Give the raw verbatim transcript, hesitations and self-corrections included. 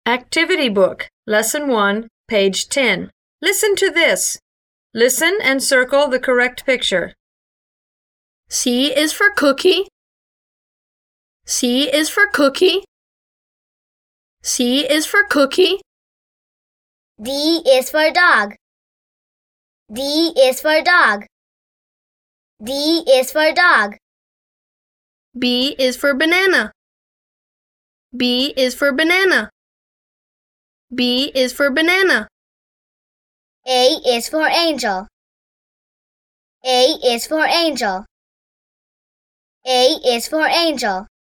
Activity Book, Lesson one, page ten. Listen to this. Listen and circle the correct picture. C is for cookie. C is for cookie. C is for cookie. D is for dog. D is for dog. D is for dog. B is for banana. B is for banana. B is for banana. A is for angel. A is for angel. A is for angel.